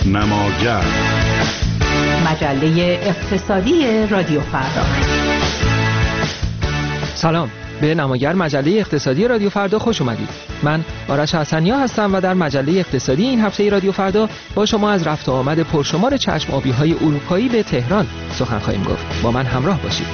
نماگر، مجله اقتصادی رادیو فردا. سلام، به نماگر مجله اقتصادی رادیو فردا خوش اومدید. من آرش حسنیا هستم و در مجله اقتصادی این هفته رادیو فردا با شما از رفت و آمد پرشمار چشم آبی‌های اروپایی به تهران سخن خواهیم گفت. با من همراه باشید.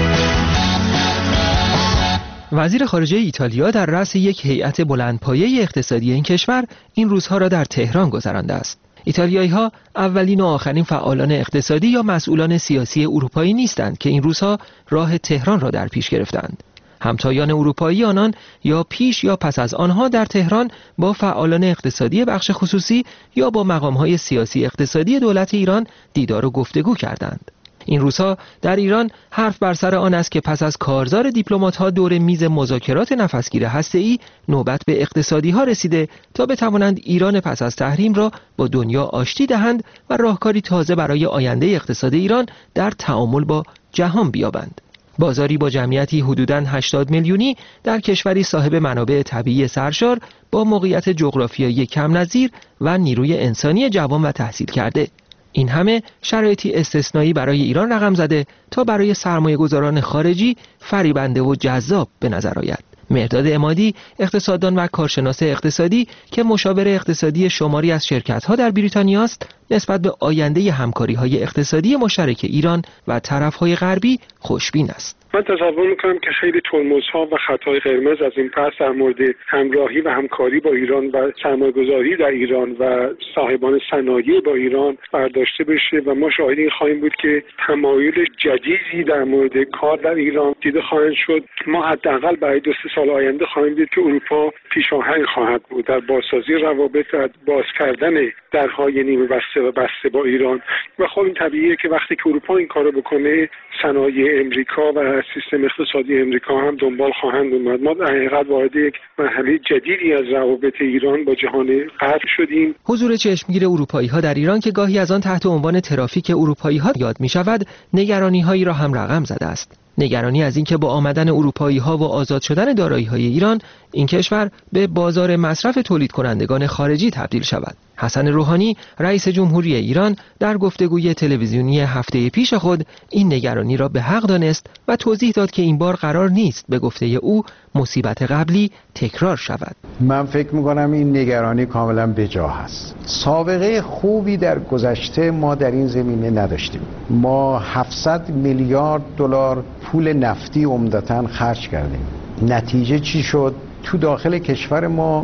وزیر خارجه ایتالیا در رأس یک هیئت بلندپایه اقتصادی این کشور این روزها را در تهران گذرانده است. ایتالیایی‌ها اولین و آخرین فعالان اقتصادی یا مسئولان سیاسی اروپایی نیستند که این روزها راه تهران را در پیش گرفتند. همتایان اروپایی آنان یا پیش یا پس از آنها در تهران با فعالان اقتصادی بخش خصوصی یا با مقام‌های سیاسی اقتصادی دولت ایران دیدار و گفتگو کردند. این روزها در ایران حرف بر سر آن است که پس از کارزار دیپلمات‌ها دور میز مذاکرات نفسگیر هسته‌ای نوبت به اقتصادی‌ها رسیده تا بتوانند ایران پس از تحریم را با دنیا آشتی دهند و راهکاری تازه برای آینده اقتصاد ایران در تعامل با جهان بیابند. بازاری با جمعیتی حدوداً 80 میلیونی در کشوری صاحب منابع طبیعی سرشار با موقعیت جغرافیایی کم نظیر و نیروی انسانی جوان و تحصیل کرده. این همه شرایطی استثنایی برای ایران رقم زده تا برای سرمایه‌گذاران خارجی فریبنده و جذاب به نظر آید. مهرداد عمادی، اقتصاددان و کارشناس اقتصادی که مشاور اقتصادی شماری از شرکت‌ها در بریتانیا است، نسبت به آینده همکاری‌های اقتصادی مشترک ایران و طرف‌های غربی خوشبین است. من تصور میکنم که خیلی ترمزها و خطای قرمز از این پس در مورد همراهی و همکاری با ایران و سرمایه‌گذاری در ایران و صاحبان صنایع با ایران برداشته بشه و ما شاهد این خواهیم بود که تمایل جدیدی در مورد کار در ایران دیده خواهد شد. ما حداقل برای 2-3 سال آینده خواهیم دید که اروپا پیشاهنگ خواهد بود در بازسازی روابط و باز کردن درهای نیمه بسته و بسته با ایران و خب این طبیعیه که وقتی که اروپا این کارو بکنه صنایع امریکا و سیستم اقتصادی امریکا هم دنبال خواهند اومد. ما در حقیقت وارد یک مرحله جدیدی از روابط ایران با جهان غرب شدیم. حضور چشمگیر اروپایی‌ها در ایران که گاهی از آن تحت عنوان ترافیک اروپایی‌ها یاد می‌شود، نگرانی‌هایی را هم رقم زده است. نگرانی از اینکه با آمدن اروپایی‌ها و آزاد شدن دارایی‌های ایران، این کشور به بازار مصرف تولید کنندگان خارجی تبدیل شود. حسن روحانی، رئیس جمهوری ایران، در گفتگوی تلویزیونی هفته پیش خود این نگرانی را به حق دانست و توضیح داد که این بار قرار نیست به گفته او مصیبت قبلی تکرار شود. من فکر می‌کنم این نگرانی کاملا بی‌جا است. سابقه خوبی در گذشته ما در این زمینه نداشتیم. ما 700 میلیارد دلار پول نفتی عمدتاً خرج کردیم. نتیجه چی شد؟ تو داخل کشور ما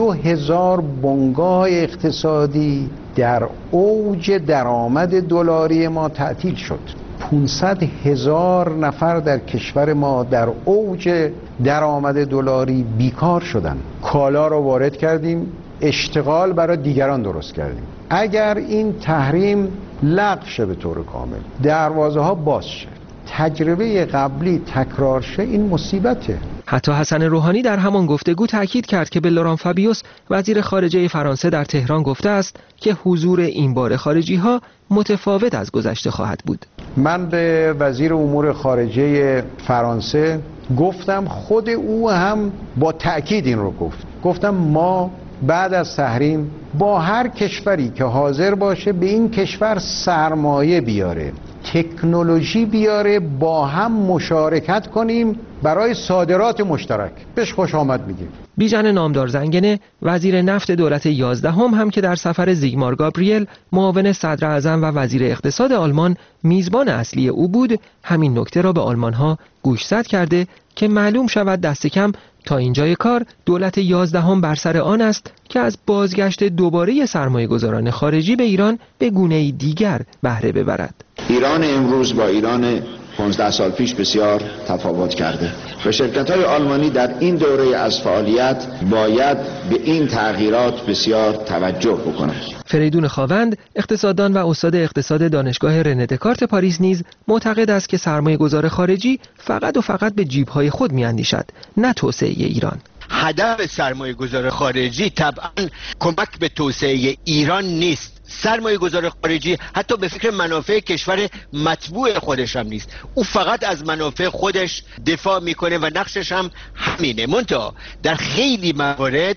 2000 بنگاه اقتصادی در اوج درآمد دلاری ما تعطیل شد. 500,000 نفر در کشور ما در اوج درآمد دلاری بیکار شدن. کالا رو وارد کردیم، اشتغال برای دیگران درست کردیم. اگر این تحریم لغو شه به طور کامل، دروازه ها باز شه، تجربه قبلی تکرار شه، این مصیبته. حتی حسن روحانی در همان گفتگو تاکید کرد که به لوران فابیوس وزیر خارجه فرانسه در تهران گفته است که حضور این بار خارجی‌ها متفاوت از گذشته خواهد بود. من به وزیر امور خارجه فرانسه گفتم، خود او هم با تأکید این رو گفتم ما بعد از تحریم با هر کشوری که حاضر باشه به این کشور سرمایه بیاره، تکنولوژی بیاره، با هم مشارکت کنیم برای صادرات مشترک، بهش خوش آمد میگیم. بیژن نامدار زنگنه، وزیر نفت دولت 11 هم که در سفر زیگمار گابریل، معاون صدر اعظم و وزیر اقتصاد آلمان، میزبان اصلی او بود، همین نکته را به آلمان‌ها گوشزد کرده که معلوم شود دست کم تا اینجای کار دولت 11 بر سر آن است که از بازگشت دوباره سرمایه‌گذاران خارجی به ایران به گونه‌ای دیگر بهره ببرد. ایران امروز با ایران 15 سال پیش بسیار تفاوت کرده و شرکت‌های آلمانی در این دوره از فعالیت باید به این تغییرات بسیار توجه بکنند. فریدون خاوند، اقتصاددان و استاد اقتصاد دانشگاه رنه دکارت پاریس نیز معتقد است که سرمایه‌گذار خارجی فقط و فقط به جیب‌های خود می‌اندیشد، نه توسعه ایران. هدف سرمایه‌گذار خارجی طبعاً کمک به توسعه ایران نیست. سرمایه گذار خارجی حتی به فکر منافع کشور مطبوع خودش هم نیست، او فقط از منافع خودش دفاع میکنه و نقشش هم همینه. منتها در خیلی موارد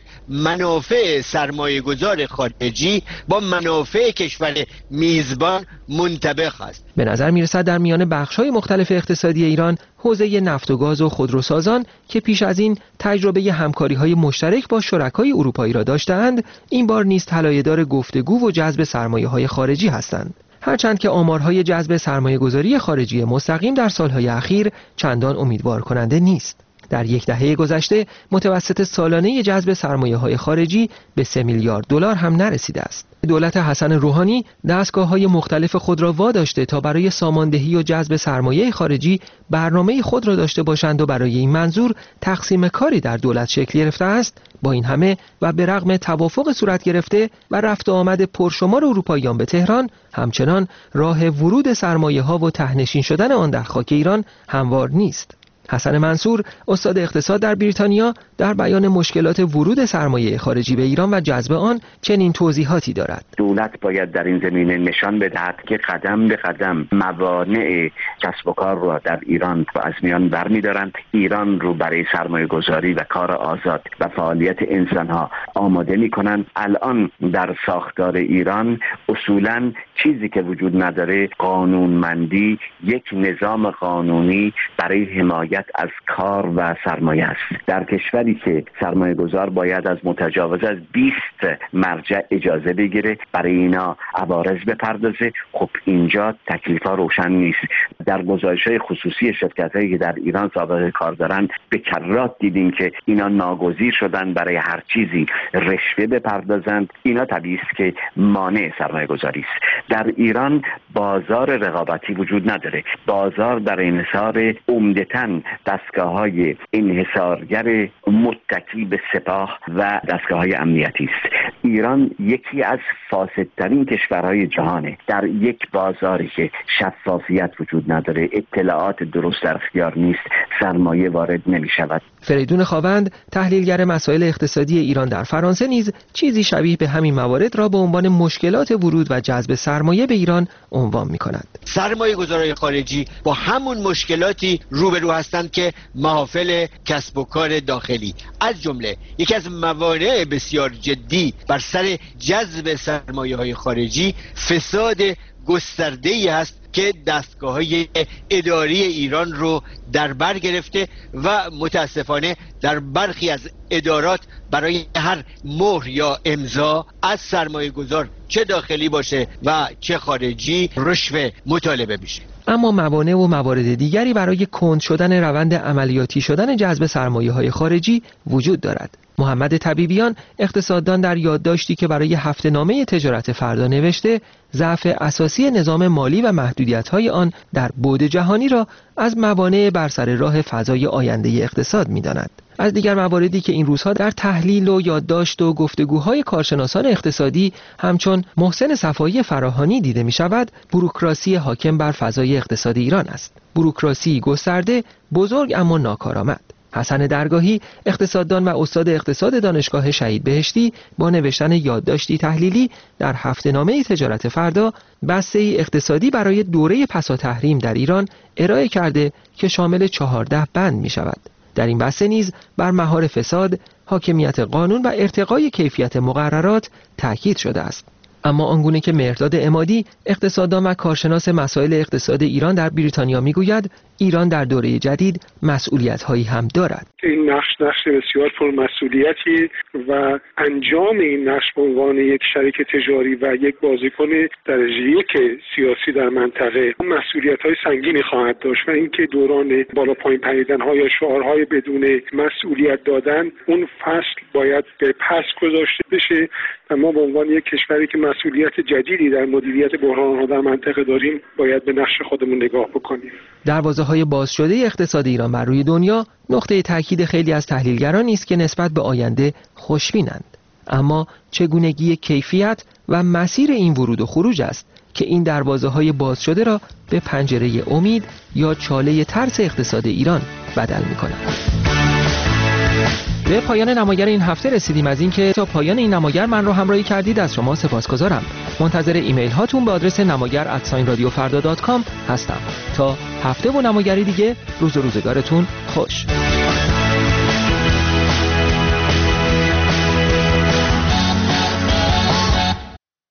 منافع سرمایه گذار خارجی با منافع کشور میزبان منطبق است. به نظر میرسد در میان بخش‌های مختلف اقتصادی ایران حوزه نفت و گاز و خودروسازان که پیش از این تجربه همکاری‌های مشترک با شرکای اروپایی را داشتند، این بار نیز طلایه‌دار گفتگو و جذب سرمایه‌های خارجی هستند. هرچند که آمارهای جذب سرمایه‌گذاری خارجی مستقیم در سالهای اخیر چندان امیدوار کننده نیست. در یک دهه گذشته متوسط سالانه جذب سرمایه‌های خارجی به 3 میلیارد دلار هم نرسیده است. دولت حسن روحانی دستگاه‌های مختلف خود را واداشته تا برای ساماندهی و جذب سرمایه خارجی برنامه خود را داشته باشند و برای این منظور تقسیم کاری در دولت شکل گرفته است. با این همه و به رغم توافق صورت گرفته و رفت و آمد پرشمار اروپاییان به تهران، همچنان راه ورود سرمایه‌ها و ته‌نشین شدن آن در خاک ایران هموار نیست. حسن منصور، استاد اقتصاد در بریتانیا، در بیان مشکلات ورود سرمایه خارجی به ایران و جذب آن چنین توضیحاتی دارد. دولت باید در این زمینه نشان بدهد که قدم به قدم موانع کسب و کار را در ایران از میان برمی‌دارند، ایران رو برای سرمایه گذاری و کار آزاد و فعالیت انسان‌ها آماده می‌کنند. الان در ساختار ایران اصولاً چیزی که وجود نداره قانونمندی، یک نظام قانونی برای حمایت از کار و سرمایه است. در کشوری که سرمایه گذار باید از متجاوز از 20 مرجع اجازه بگیره برای اینا عوارض بپردازه، خب اینجا تکلیفا روشن نیست. در گزارش‌های خصوصی شرکت‌هایی که در ایران سابقه کار دارن به کرات دیدیم که اینا ناگزیر شدن برای هر چیزی رشوه بپردازند. اینا طبیعی است که مانع سرمایه گذاری است. در ایران بازار رقابتی وجود نداره. بازار در انحصار عمدتاً دستگاه‌های انحصارگر متکی به سپاه و دستگاه‌های امنیتی است. ایران یکی از فاسدترین کشورهای جهانه. در یک بازاری که شفافیت وجود نداره، اطلاعات درست در اختیار نیست، سرمایه وارد نمی‌شود. فریدون خاوند، تحلیلگر مسائل اقتصادی ایران در فرانسه، نیز چیزی شبیه به همین موارد را به عنوان مشکلات ورود و جذب سرمایه به ایران عنوان می‌کند. سرمایه گذارای خارجی با همون مشکلاتی روبرو هستند که محافل کسب و کار داخلی. از جمله یکی از موانع بسیار جدی بر سر جذب سرمایه‌های خارجی فساد گسترده‌ای است که دستگاه‌های اداری ایران رو در بر گرفته و متاسفانه در برخی از ادارات برای هر مهر یا امضا از سرمایه گذار چه داخلی باشه و چه خارجی رشوه مطالبه میشه. اما موانع و موارد دیگری برای کند شدن روند عملیاتی شدن جذب سرمایه‌های خارجی وجود دارد. محمد طبیبیان، اقتصاددان، در یادداشتی که برای هفته‌نامه تجارت فردا نوشته، ضعف اساسی نظام مالی و محدودیت‌های آن در بعد جهانی را از موانع بر سر راه فضای آینده اقتصاد می‌داند. از دیگر مواردی که این روزها در تحلیل و یادداشت و گفتگوهای کارشناسان اقتصادی همچون محسن صفایی فراهانی دیده می‌شود، بوروکراسی حاکم بر فضای اقتصاد ایران است. بوروکراسی گسترده، بزرگ اما ناکارآمد. حسن درگاهی، اقتصاددان و استاد اقتصاد دانشگاه شهید بهشتی، با نوشتن یادداشتی تحلیلی در هفته‌نامه تجارت فردا، بسته‌ای اقتصادی برای دوره پسا تحریم در ایران ارائه کرده که شامل 14 بند می شود. در این بسته نیز بر مهار فساد، حاکمیت قانون و ارتقای کیفیت مقررات تاکید شده است. اما آنگونه که مهرداد عمادی، اقتصاددان و کارشناس مسائل اقتصاد ایران در بریتانیا میگوید، ایران در دوره جدید مسئولیت‌هایی هم دارد. این نقش بسیار پرمسئولیتی و انجام این نقش به عنوان یک شریک تجاری و یک بازیکن درجه یک سیاسی در منطقه مسئولیت‌های سنگینی خواهد داشت و اینکه دوران بالا پایین پریدن‌ها یا شعارهای بدون مسئولیت دادن، اون فصل باید به پس گذاشته بشه و ما به عنوان یک کشوری که مسئولیت جدیدی در مدیریت بحران‌ها در منطقه داریم باید به نقش خودمون نگاه بکنیم. دروازه‌های باز شده اقتصاد ایران بر روی دنیا نقطه تاکید خیلی از تحلیلگران است که نسبت به آینده خوشبینند. اما چگونگی کیفیت و مسیر این ورود و خروج است که این دروازه‌های باز شده را به پنجره امید یا چاله ترس اقتصاد ایران بدل می‌کند. به پایان نماگر این هفته رسیدیم. از اینکه تا پایان این نماگر من را همراهی کردید از شما سپاسگزارم. منتظر ایمیل هاتون به آدرس namagar@radiofarda.com هستم. تا هفته و نماگری دیگه، روز و روزگارتون خوش.